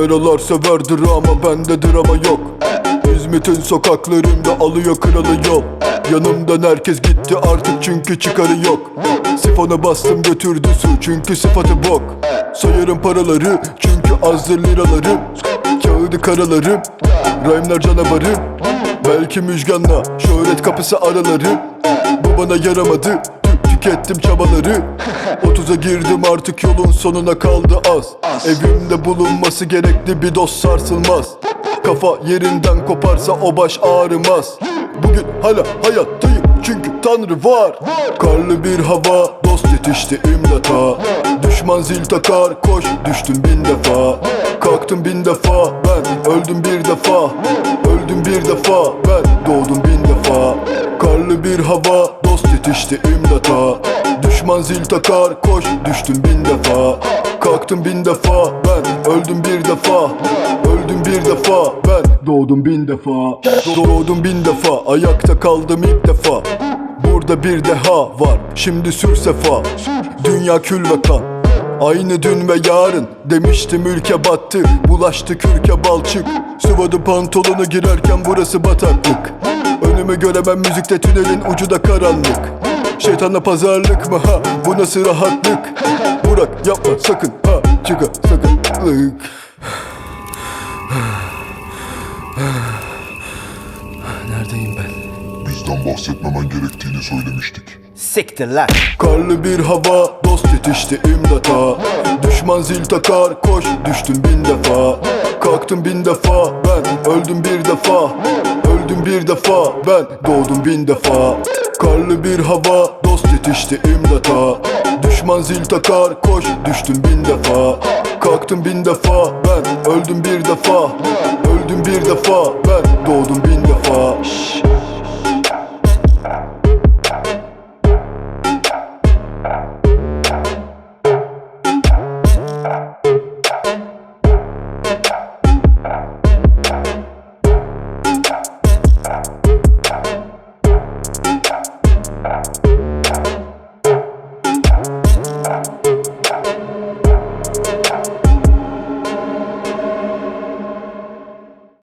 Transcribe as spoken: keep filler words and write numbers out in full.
Kameralar sever drama, bende drama yok. İzmit'in sokaklarında alıyor kralı yol. Yanımdan herkes gitti artık çünkü çıkarı yok. Sifona bastım götürdü su çünkü sıfatı bok. Sayarım paraları çünkü azdır liralarım. Kağıdı karalarım, rhyme'lar canavarı. Belki müjganla şöhret kapısı araları. Bu bana yaramadı, tükettim çabaları. Otuza girdim artık yolun sonuna kaldı az. Evimde bulunması gerekli bir dost sarsılmaz. Kafa yerinden koparsa o baş ağrımaz. Bugün hala hayattayım çünkü Tanrı var. Karlı bir hava, dost yetişti imdata. Düşman zil takar, koş düştüm bin defa. Kalktım bin defa, ben öldüm bir defa. Öldüm bir defa, ben doğdum bin defa. Karlı bir hava, dost yetişti imdata. Düşman zil takar, koş düştüm bin defa. Kalktım bin defa, ben öldüm bir defa. Öldüm bir defa, ben doğdum bin defa. Doğdum bin defa, ayakta kaldım ilk defa. Burada bir deha var, şimdi sür sefa. Dünya kül ve kan, aynı dün ve yarın. Demiştim ülke battı, bulaştı kürke balçık. Sıvadı pantolonu girerken burası bataklık. Önümü göremem müzikte, tünelin ucu da karanlık. Şeytanla pazarlık mı ha, bu nasıl rahatlık? Burak yapma sakın ha, çıka sakınlık. Neredeyim ben? Bizden bahsetmemen gerektiğini söylemiştik. Siktir lan. Karlı bir hava, dost yetişti imdata. Düşman zil takar, koş düştüm bin defa. Kalktım bin defa, ben öldüm bir defa. Öldüm bir defa, ben doğdum bin defa. Karlı bir hava, dost yetişti imdata. Düşman zil takar, koş düştüm bin defa. Kalktım bin defa, ben öldüm bir defa. Öldüm bir defa, ben doğdum bin defa.